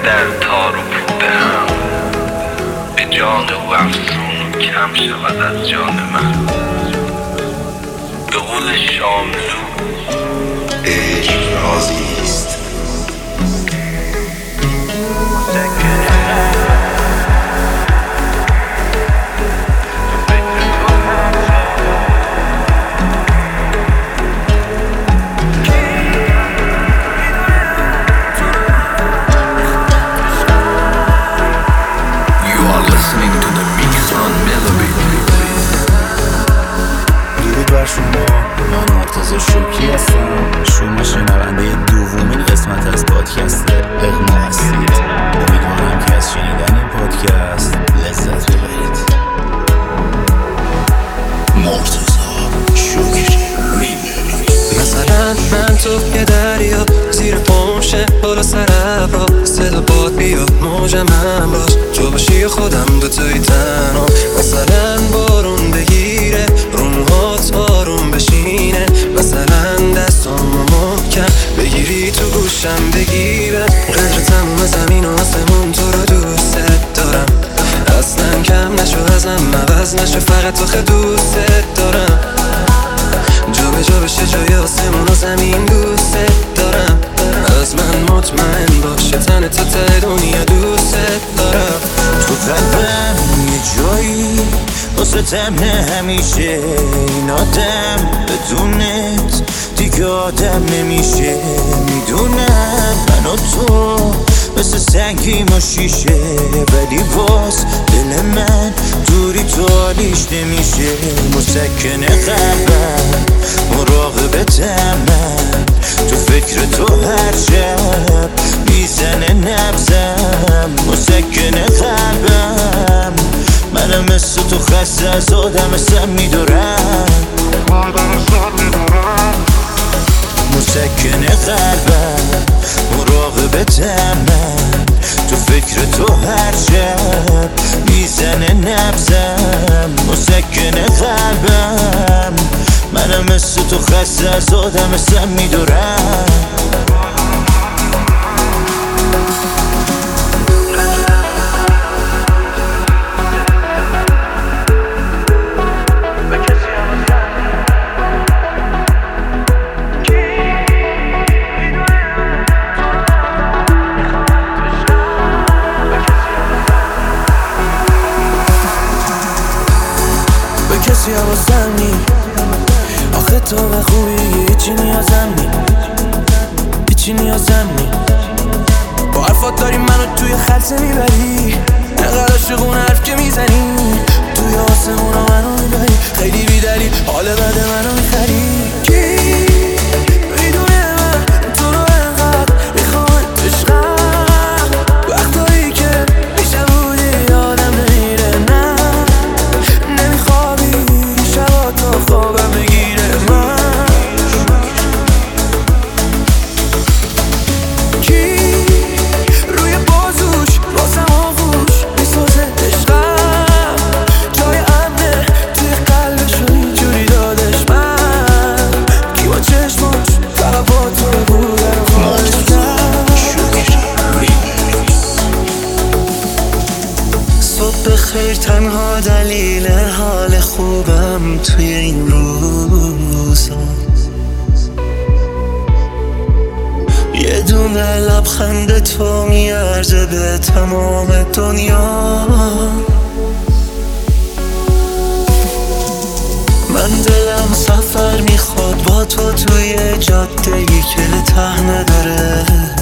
در تار و پود هم، به جان او افسون و کم شود از جان من. به قول شاملو عشق رازیست. من مرتضی شوکی هستم. شما شنونده دومین قسمت از پادکست اغما هستید. امیدوارم که از شنیدن این پادکست لذت ببرید. مرتضی شوکی ریمیکس. مثلا من تو یه دریا زیر پمشه بالا سر ابرا، صدا باد بیا موجم هم باش، تو باشی خودم دوتایی تنها. مثلا بارون بگیره رو موهات آروم بشینه، مثلا دستامو محکم بگیری تو گوشم بگیره. قدر تموم زمین و آسمون تو رو دوست دارم، اصلا کم نشو ازم عوض نشو، فقط تو دوست دارم. جا به جا بشه جای آسمون و زمین دوست دارم، از من مطمئن باشه تن تو ته دنیا دوست دارم. تو قلبم یه جایی واسه تمه همیشه، این آدم بدونت دیگه آدم نمیشه. میدونم من و تو مثل سنگیم و شیشه، ولی باز دل من دوری تو حالیش نمیشه. مسکن قلبم مراقبتم من، تو فکر تو هر شب میزنه نبزم. مسکن قلبم منم مثل تو خسته از آدم سم میدارم. مسکن قلبم مراقبتم من، تو فکر تو هر شب میزنه نبزم. مسکن قلبم منم مثل تو خسته از آدم سم میدارم. کسی حواسم نی آخه تو به خوبی هیچی نیازم نی، هیچی نیازم نی. با حرفات داری منو توی خلصه میبری، نقل عاشقون حرف که میزنی توی آسمونا منو میبری. خیلی بیدلی حال بده منو میخری. کی میدونه من تو رو انقدر میخوام عشقم، وقتایی که پیشم بودی آدم نمیره، نه نمیخوابی شبا تا خوابم بگیره. من کی روی بازوش واسم آغوش میسازه عشقم، جای امنه توی قلبشو اینجوری دادش. من کی با چشماش فقط با تو بوده رو خواهشتم. صبح خیر تنها دلیل حال خوبم توی این روزا، یه دونه لبخند تو میارزه به تمام دنیا. من دلم سفر میخواد با تو توی جاده‌ای که ته نداره،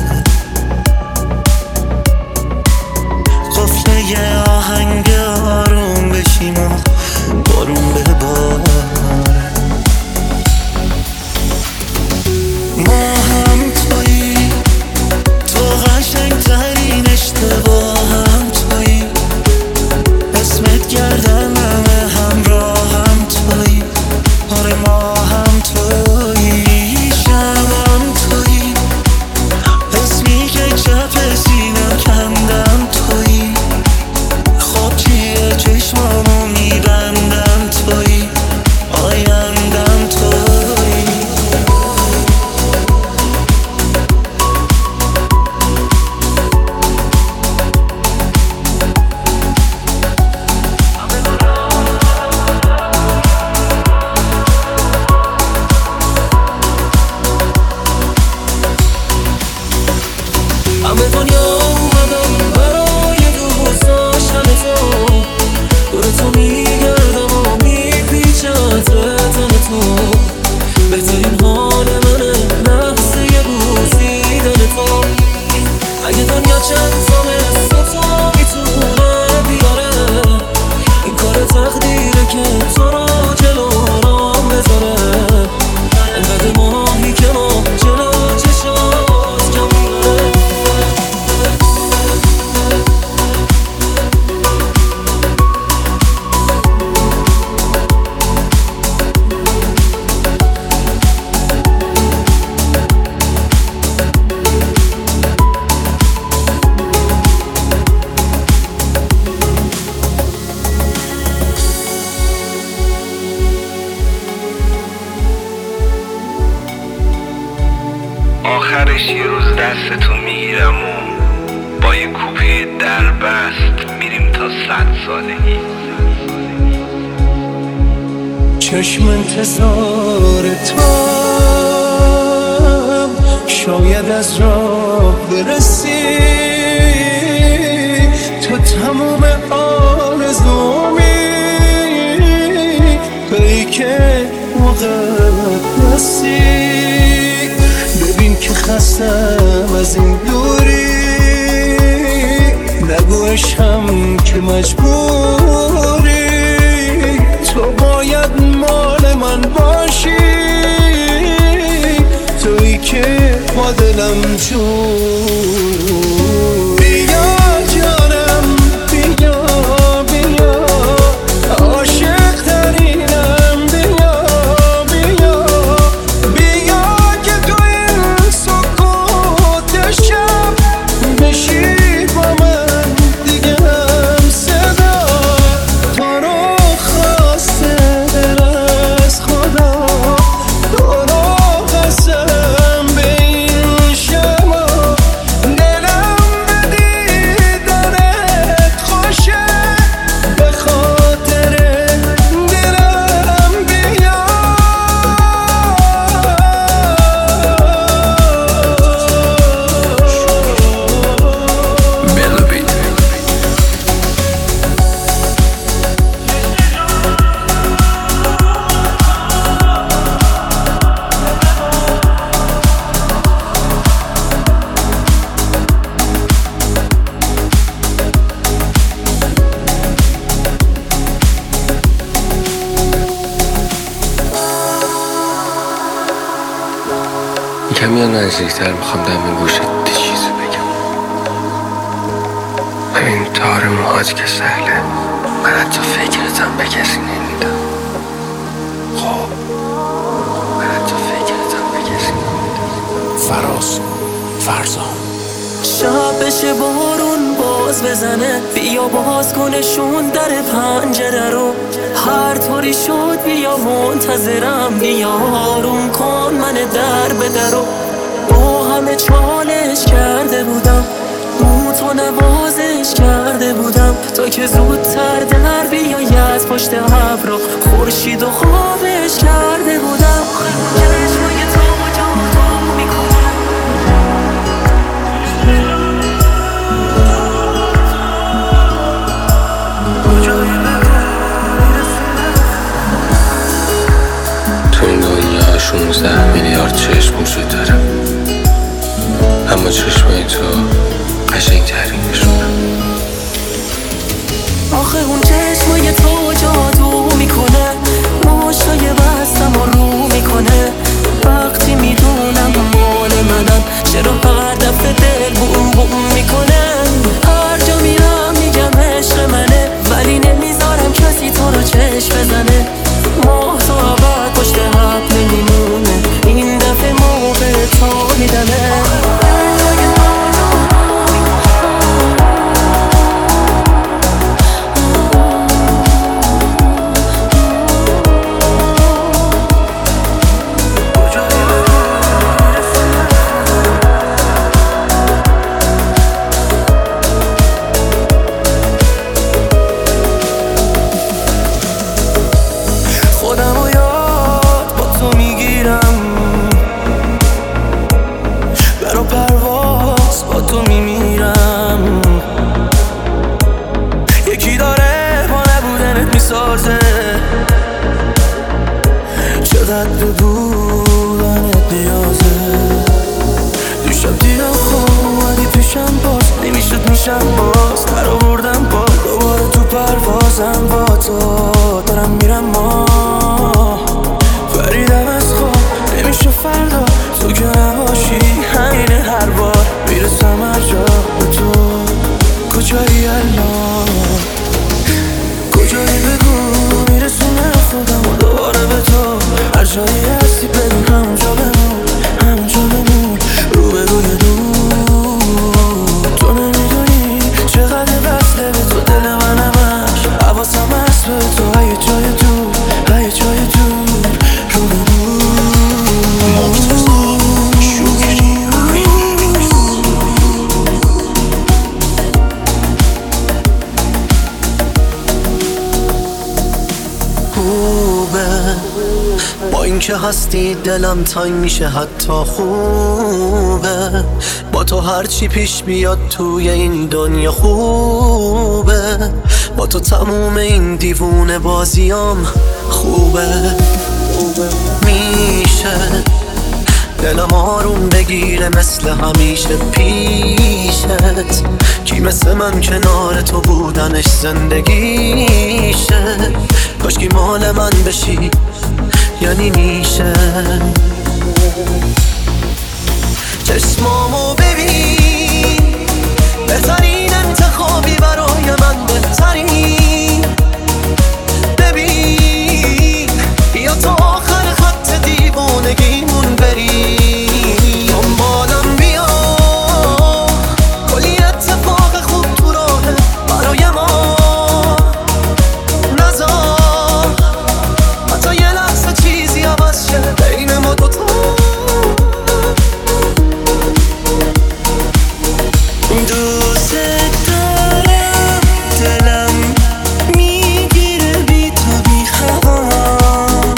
قفل یه آهنگ آروم بشیم و بارون بباره. ما هم تویی، تو قشنگترین اشتباهم تویی، اسمت گردن همه همراهم تویی. آره ما هم تویی، شبم تویی، آخرش یه روز دستتو میگیرم و با یه کوپه در بست میریم تا 100 سالگی. چشم انتظار توام شاید از راه برسی، تو تموم آرزومی تویی که مقدسی. ببین که خستم از این دوری، نگو عشقم که مجبوری، تو باید مال من باشی، تویی که با دلم جور. بیا جانم بیا بیا، عاشق ترینم بیا بیا بیا، که تو این سکوت شب بشی با من دیگه هم صدا. تو رو خواسته دل از خدا، تو رو قسم به این شما، دلم به دیدنت خوشه، به خاطر دلم بیا. کمی نزدیکتر میخوام دم گوشت چیزی بگم. همین تار موهات که سهله، من حتی فکرتم به کسی نمیدم. خب من حتی فکرتم به کسی نمیدم. فراز فرزان. شب بشه بارون باز بزنه، بیا باز کنشون در پنجره رو، هر طوری شد بیا منتظرم، بیا آروم کن من در به درو. با همه چالش کرده بودم، تو نوازش کرده بودم، تا که زودتر در بیایی از پشت ابر رو، خورشید و خوابش کرده بودم. چشمای تو جادو میکنه، تو این دنیا 16 میلیارد چشم وجود داره، اما چشمای تو قشنگ‌ترینشونه. آخه اون چشمای تو جادو میکنه، مشتای بستم و رو میکنه، وقتی میدونم مال منم، چرا هر دفعه دل بوم بوم میکنه. هر جا میرم میگم عشق منه، ولی نمیذارم کسی تو رو چشم بزنه. ماه تو عباد پشت حب نمیمونه، این دفعه موقع تو میدمه. که هستی دلم تنگ میشه حتی خوبه. با تو هرچی پیش بیاد توی این دنیا خوبه. با تو تموم این دیوونه بازیام خوبه. میشه دلم آروم بگیره مثل همیشه پیشت. کی مثل من کنار تو بودنش زندگیشه. کاشکی مال من بشی یعنی میشه. چشمامو ببین بهترین انتخابی برای من بهترین. ببین بیا تا آخر خط دیوانگیمون بریم. دنبالم بیا کلی اتفاق خوب تو راهه برای ما. نذار حتی یه لحظه چیزی عوض شه بین ما دوتا. دوست دارم دلم میگیره بی تو بی خبرم.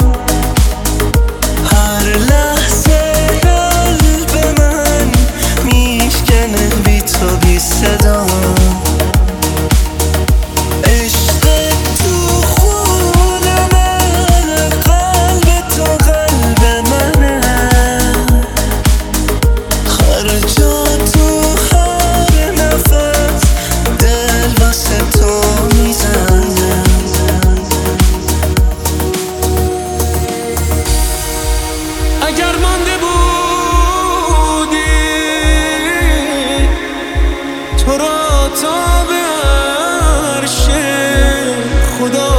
هر لحظه قلب من میشکنه بی تو بی صدا. عشق تو خون من قلب تو قلب منه. هر جا تو هر نفس دل واسه تو میزنه. اگر مانده بودی تو را تا به عرش خدا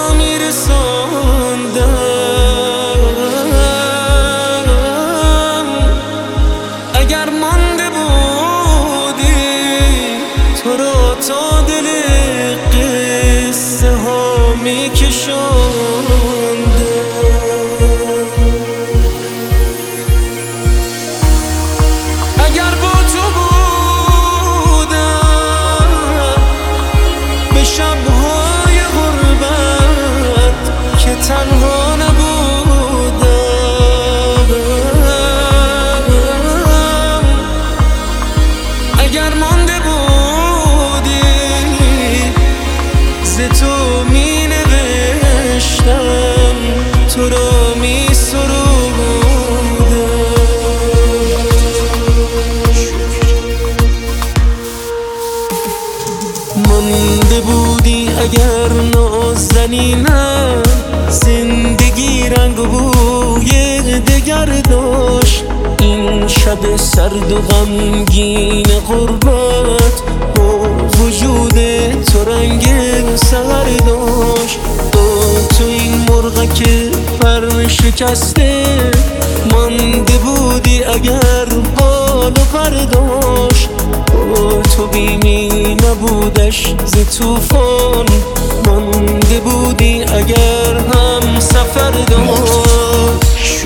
میرساندم. اگر مانده بودی تو را تا دل قصه ها میکشاندم. اگر با تو بودم به شب‌های غربت که تنها نبودم. اگر مانده بودی ز تو می نوشتم تو را می مانده بودی اگر نازنینم زندگی رنگ و بوی دگر داشت. این شب سرد و غمگین غربت با وجود تو رنگ سحر داشت. با تو این مرغک پر شکسته مانده بودی اگر بال و پر داشت. با تو بیمی نبودش ز طوفان مانده بودی اگر هم سفر داشت.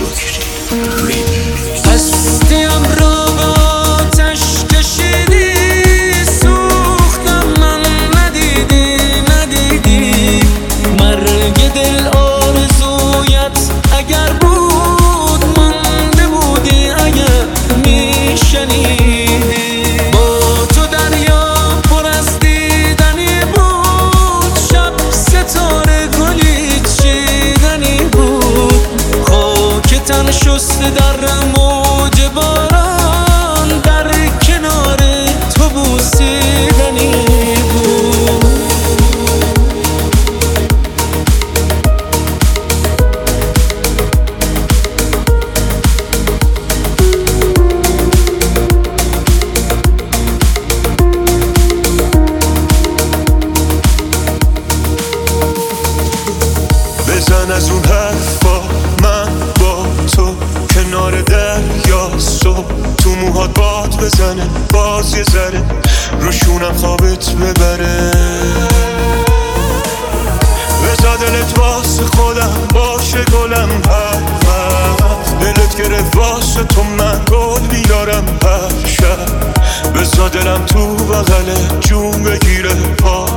هستیم را به آتش کشیدی سوختم من ندیدی. مرگ دل آرزویت اگر بود مانده بودی اگر میشنیدی. با تو دریا پر از دیدنی بود. شب ستاره گلی چیدنی بود. خاک تن شسته در موج باران در کنار تو بوسیدنی بود. بزن از اون حرفا من با تو کنار دریا صبح تو موهات باد بزنه باز یه ذره روشونم خوابت ببره. بذار دلت واسه خودم باشه گلم هر وقت دلت گرفت واسه تو من گل بیارم هر شب. بذار دلم تو بغل جون بگیره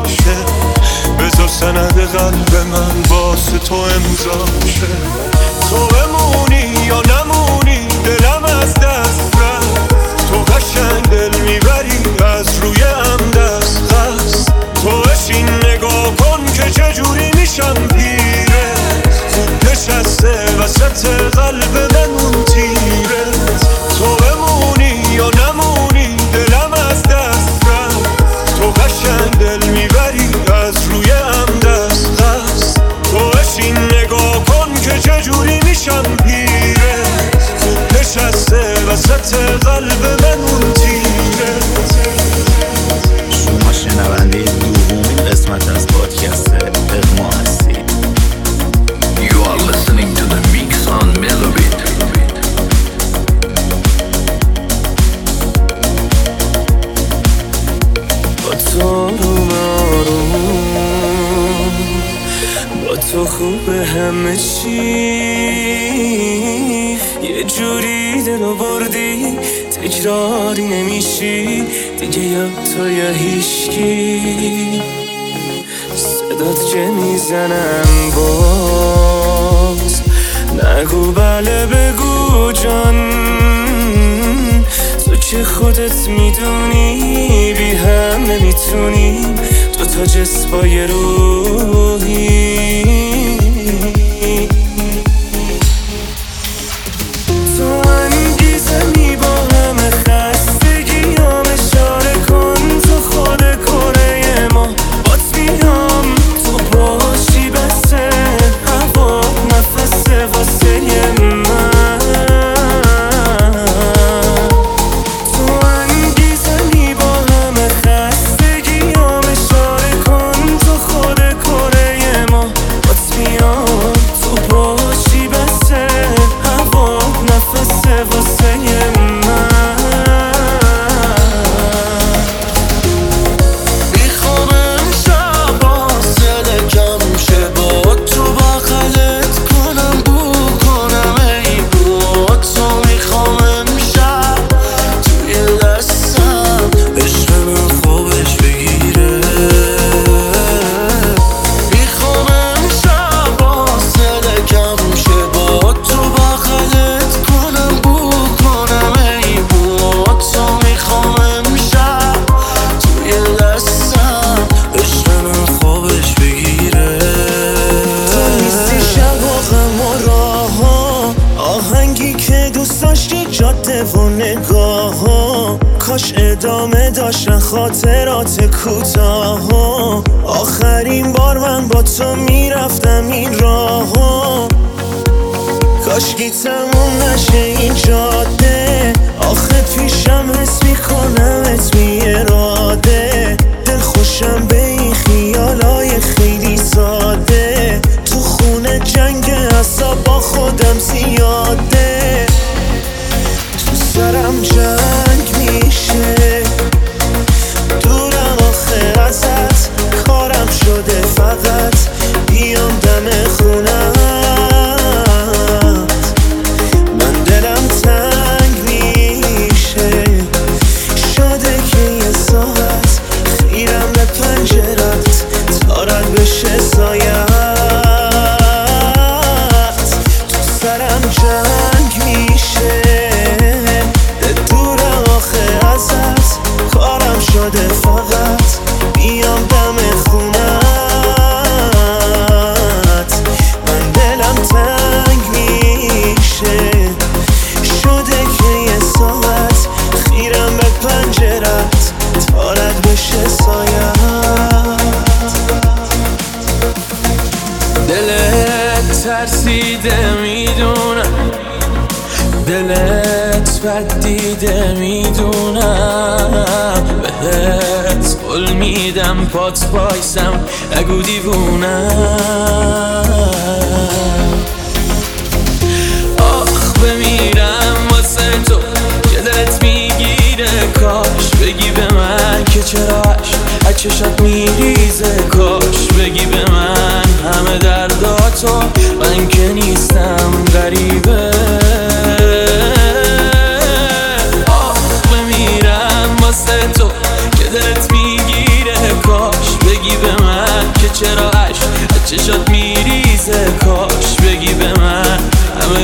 پاشه. بذار سند قلب من واسه تو امضا شه. تو تو بمونی یا نمونی دلم از دست رفت. تو قشنگ دل میبری از روی هم دست خست. تو بشین نگاه کن که چجوری میشم پیره. خوب نشسته وسط قلب من اون تیرت. تو بمونی یا نمونی دلم از دست رفت. تو قشنگ دل میبری از روی هم دست خست. تو بشین نگاه کن که چجوری میشم پیره. خوب نشسته وسط قلب من اون تیرت. شما شنونده دومین قسمت از پادکست اغما هستید. You are listening to the mix on Melobit. با تو آروم آروم، با تو خوبه همه چی. یه جوری دلو بردی تکراری نمیشی دیگه، یا تو یا هیچکی. صدات که میزنم باز نگو بله بگو جان. تو که خودت میدونی بی هم نمیتونیم، تو تا جسمای روحی. تو انگیزمی با همه خستگیام، اشاره کن تو خود کره ما. بات میام تو باشی بسه هوا نفسه واسه من. تو انگیزمی با همه خستگیام، اشاره کن تو خود کره ما. بات میام تو باشی بسه هوا نفسه واسه من. میخوام امشب حاصل کم شه با تو بغلت کنم بو کنم ای با تو. میخوام امشب توی دستم عشق من خوابش بگیره. میخوام امشب حاصل کم شه با تو بغلت کنم بو کنم ای با تو. میخوام امشب توی دستم عشق من خوابش بگیره. تو نیستی شب و غم و راه ها، آهنگی که دوست داشتی جاده و نگاه ها. کاش ادامه داشتن خاطرات کوتاه ها. آخرین بار من با تو میرفتم این راه ها. کاشکی تموم نشه این جاده، آخه پیشم حس میکنمت بی اراده. دل خوشم به این خیالای خیلی ساده. تو خونه جنگ اعصاب با خودم زیاده. تو سرم جنگ میشه دورم آخه ازت. کارم شده فقط بیام دم خونت. من دلم تنگ میشه شده که یه ساعت خیرم به پنجرت تا رد بشه سایت. تو سرم جنگ میشه دورم آخه ازت. کارم شده فقط بیام دم خونت. من دلم تنگ میشه شده که یه ساعت خیرم به پنجرت تا رد بشه سایت. دلت ترسیده میدونم، دلت بد دیده میدونم. بهت قول میدم پات پایسم نگو دیوونم. آخ بمیرم واسه تو که دلت میگیره. کاش بگی به من که چراش از چشات میریزه. کاش بگی به من همه درداتو، من که نیستم غریبه. آخ بمیرم واسه تو که دلت میگیره. کاش بگی به من که چرا عشق از چشات میریزه. کاش بگی به من همه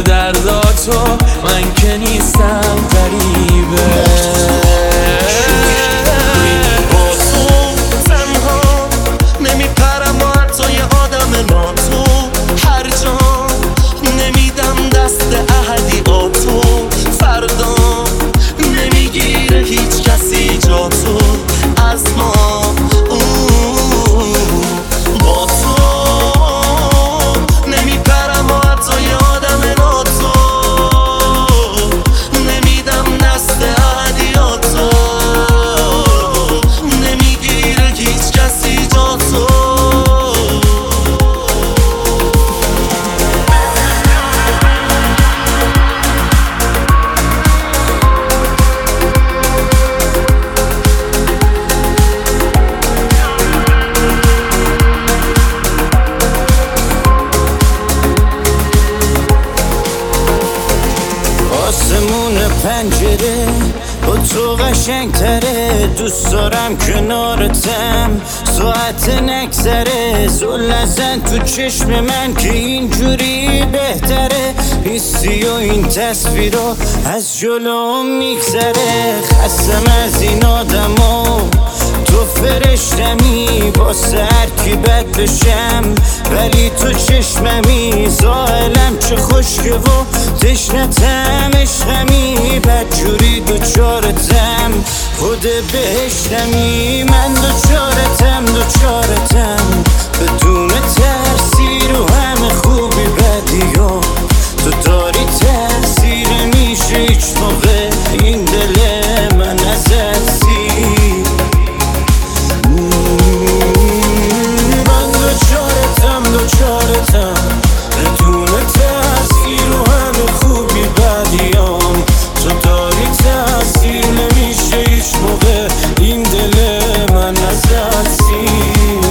آسمون پنجره با تو قشنگ تره، دوست دارم کنارتم ساعت نگذره، زل نزن تو چشم من که اینجوری بهتره، حسی و این تصویرها از جلوم میگذره، خستم از این آدما تو فرشتمی واسه هر کی بد بشم، ولی تو چشممی زائلم چه خشکه و تشنتم عشقمی، بدجوری دوچارتم خود بهشتمی، من دوچارتم بدون ترسی رو همه خوبی بدیام تو داری تاثیر میشه هیچ موقع این دل من ازت سیر، من دوچارتم بدون تاثیر رو همه خوبی بدیام تو داری تاثیر نمیشه هیچ موقع این دل من ازت سیر.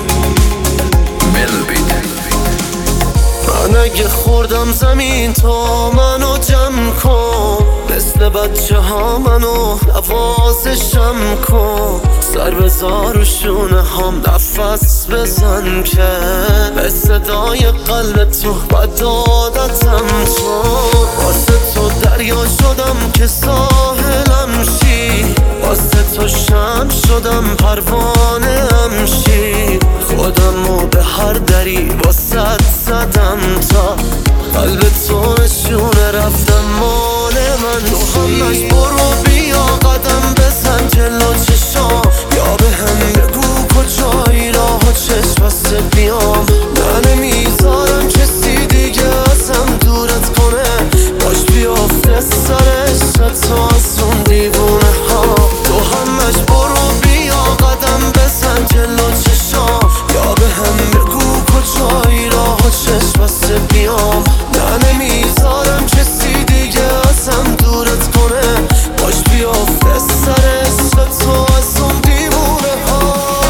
من اگه خوردم زمین تا منو جمع کن، مثل بچه ها منو نوازشم کن، سر بذار و شونه هم نفس بزن که به صدای قلب تو بد عادتم چون، واسه تو دریا شدم که ساحلم شی، واسه تو شمع شدم پروانه هم شی، خودمو به هر دری واسه زدم تا قلب تو نشونه رفتم مال من تو همش برو بیا قدم بزن جلو چشام، یا به هم بگو کجایی راه و چشم بسته بیام، نه نمیذارم کسی دیگه ازم دورت کنه، باش بیافته سرش تو از اون دیوونه ها، تو همش برو بیا قدم بزن جلو چشام، یا به هم بگو کجایی راه و چشم بسته بیام، نه نمیذارم کسی دیگه ازم دورت کنه، باش بیافته سرش تو از اون دیوونه ها.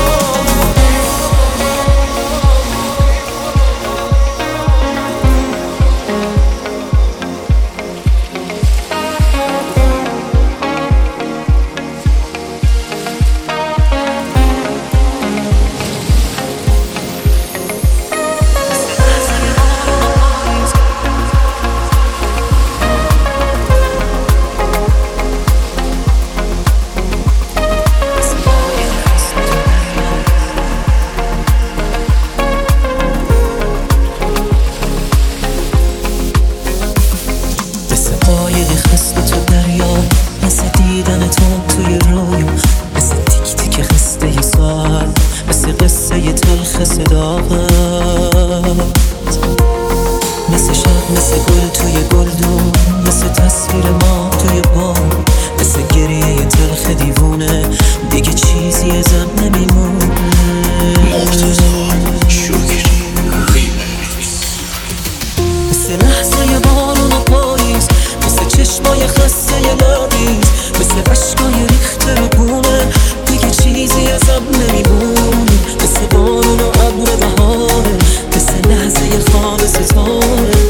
مثل شب مثل گل توی گلدون، مثل تصویر ما توی بام، مثل گریه تلخ دیوونه دیگه چیزی ازم نمیمونه. مثل لحظه بارون و پاییز، مثل چشمای خسته لابیز، مثل عشقای ریخته رو گونه دیگه چیزی ازم نمیمونه. مثل بارون و ابر بهاره، مثل لحظه خواب ستاره،